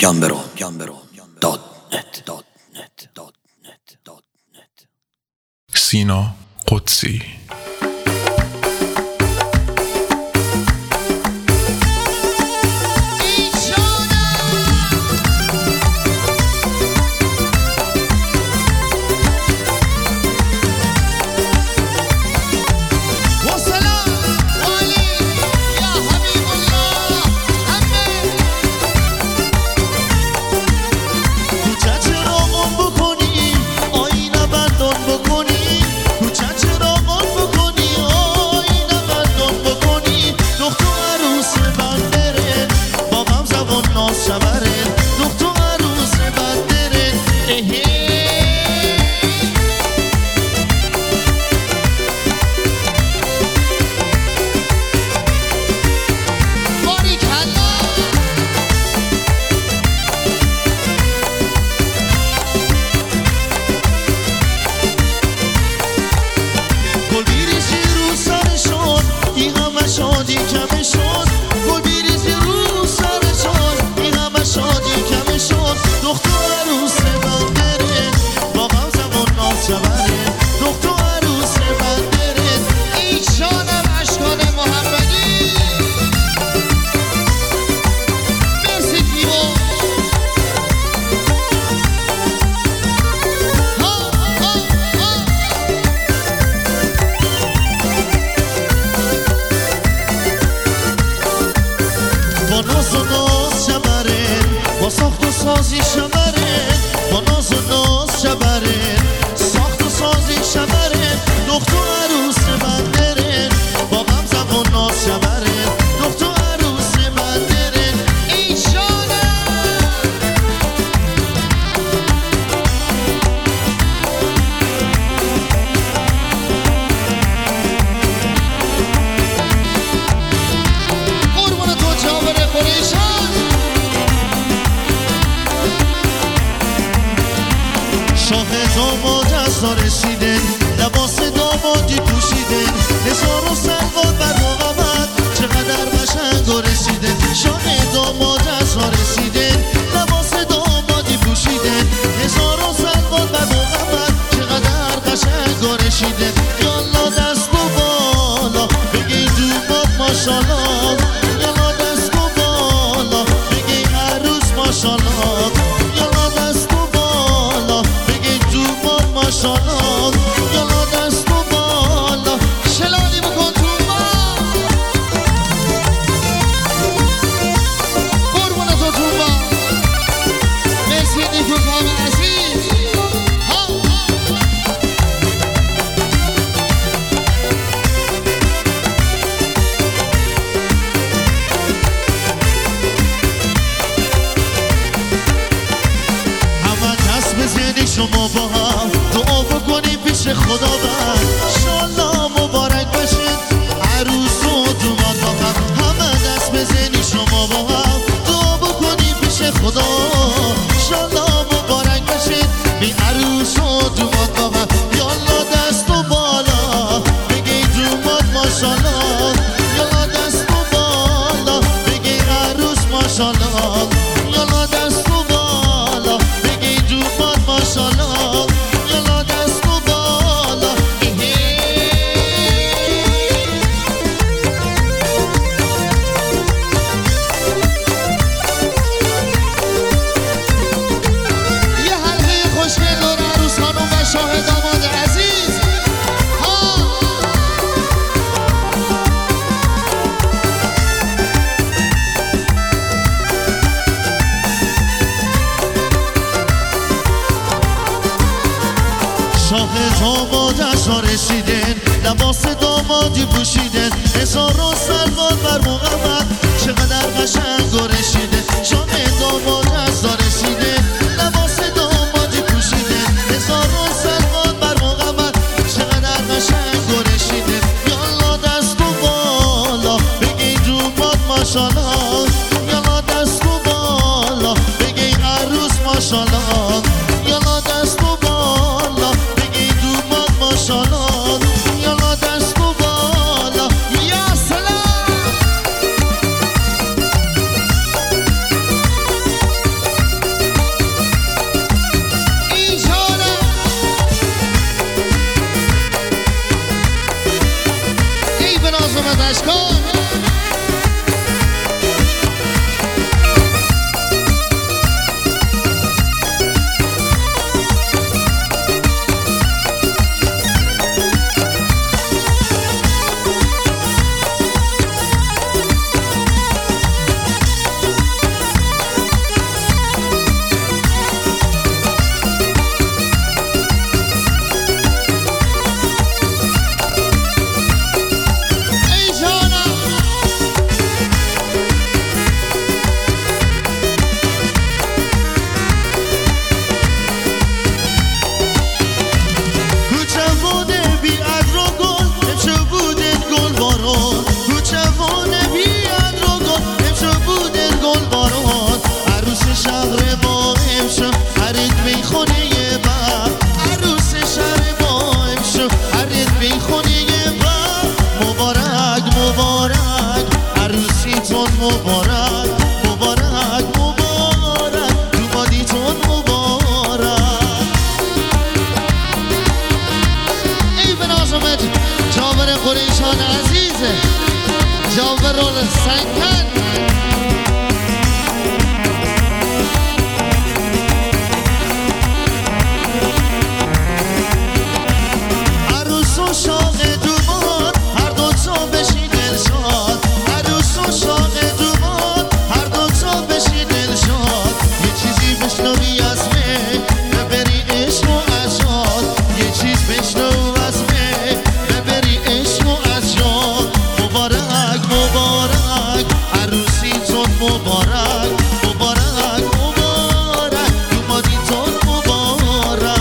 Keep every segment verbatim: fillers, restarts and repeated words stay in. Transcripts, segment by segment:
گمبرو گمبرو دات نت دات نت دات نت دات نت. سینا قدسی. رسیدن لباس دامادی پوشیدن هزار و سلوات بر مقامت چقدر قشنگ و رسیدن شاه داماد از ها رسیدن لباس دامادی پوشیدن هزار و سلوات بر مقامت چقدر قشنگ و رسیدن یالا دست و بالا بگی دومات ماشالله یالا دست و بالا بگی عروس ماشالله یالا دست و بالا بگی دومات ماشالله یالا دست و بالا شلالی بکن تو ما قربونت و تو ما مرسی نیکو کام عزیز همه دست بزنی شما با هم دعا بکنی پیش خدا بند انشالله مبارک بشید عروس و دومات با هم همه دست بزنی شما با هم دعا بکنی پیش خدا انشالله مبارک بشید بی عروس و دومات با هم یالا دست و بالا بگی دومات ماشالله یالا دست و بالا بگی عروس ماشالله یالا دست و بالا بگی دومات ماشالله یالا دست و بالا یه حلقه خوشگل دور عروس خانم و شاه داماد عزیز ها شاه داماد از ها رسیدن لباس دامادی پوشیدن هزار و سلوات بر مقامت چقدر قشنگ و رسیدن شاه داماد از ها رسیدن لباس دامادی پوشیدن هزار و سلوات بر مقامت چقدر قشنگ و رسیدن یالا دست و بالا بگی دومات ماشالله یالا دست و بالا بگی عروس ماشالله یالا دست و بالا بگی دومات ماشالله یالا دست و بالا یا سلام فقر ما امشو حرید میخونه یه بر عروس شهر ما امشو حرید میخونه یه بر مبارک مبارک عروسیتون مبارک مبارک مبارک دومادیتون مبارک ای به نازمت جاور قریشان عزیزه جاور رول سنگن عروس و شاق دومان هر دو تا بشی دلشاد عروس و شاق دومان هر دو تا بشی دلشاد یه چیزی بشنوی از من ببری عشق و عشاد یه چیز بشنو از من ببری عشق و عشاد مبارک مبارک عروسیتون مبارک مبارک مبارک دومادیتون مبارک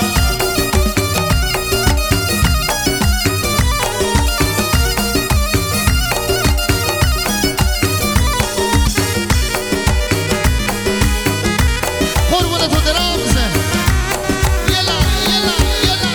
قربونت و درامزه یلا یلا یلا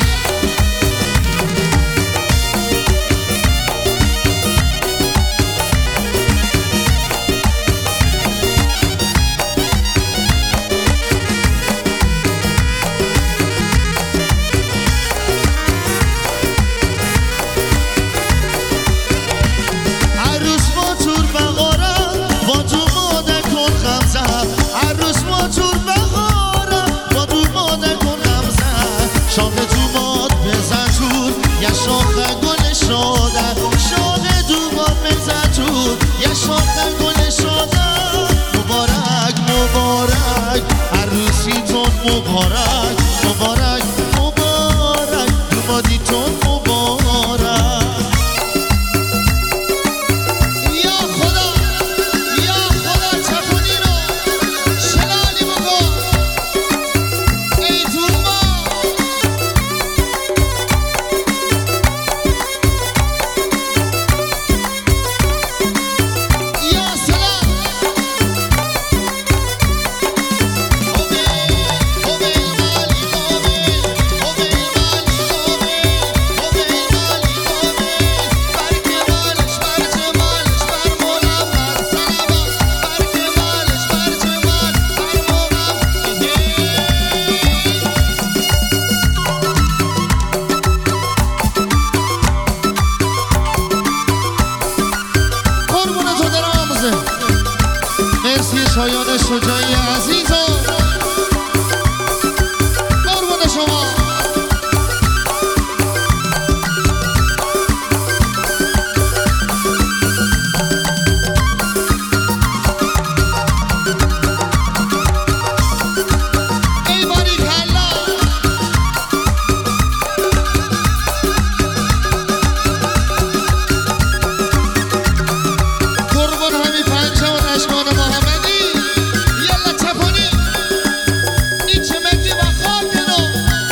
عروس با تور بغارم با تو ماده کن خمزه عروس با تور بغارم با تو ماده کن خمزه شاق تو ماد بزن تور یا شاخ گل شاده شاق تو ماد بزن تور یا شاخ گل شاده مبارک مبارک عروسیتون مبارک مبارک مبارک دومادیتون مبارک یا خدا یا خدا چپونی رو شلالی بکن ای توما یا سلام اوبه اوبه مالی اوبه اوبه مالی اوبه اوبه مالی اوبه برک مالش برچ مالش بر مولم بر سلامت برک مالش برچ مال بر مولم قربونت و درامزه مرسی شایان شجاعی عزیزم قربون شما ای باریکالله قربون همی پنجه و نشمان محمدی یلا چپونی این چه مردی و خواب کنو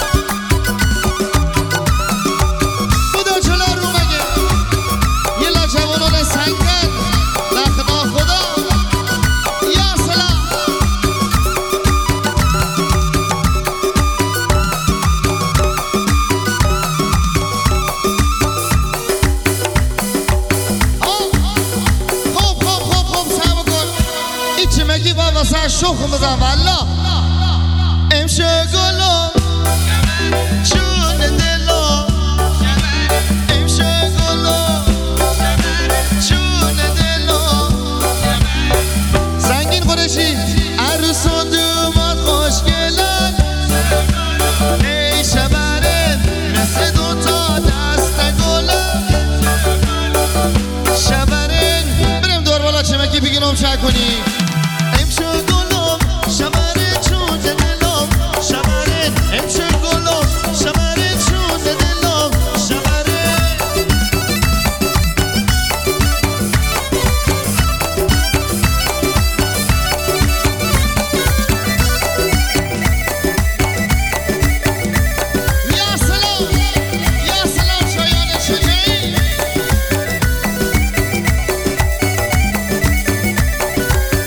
بودو چلا رو مگه یلا جوانان سنگن نخنا خدا یا سلام خوب خوب خوب خوب سعی بکن این چه مگی با واسه شخم بزن والله امشه گلو چون دلو امشه گلو چون دلو زنگین قرشی عروس و دوماد خوشگلن ای شبرن مثل دوتا دست گلن شبرن بریم دور بالا چمکی بگیرم چه کنی امشه گلو شبرن چون دلو شبرن امشه گلو شبرن چون دلو شبرن یا سلام یا سلام شایان شجاعی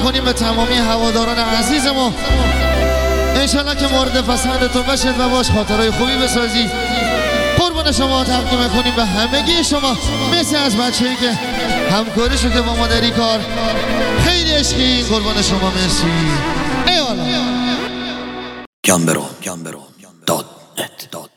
میکنیم به تمامی هواداران عزیزمون. انشالله که مورد پسندتون بشید و باش خاطرهای خوبی بسازید. قربان شما تقدیم کنیم به همگی شما. مرسی از بچه‌ای که همکاری شده با ما در این کار، خیلی عشقی. قربان شما مرسی. ایوالا گمبرو گمبرو دات نت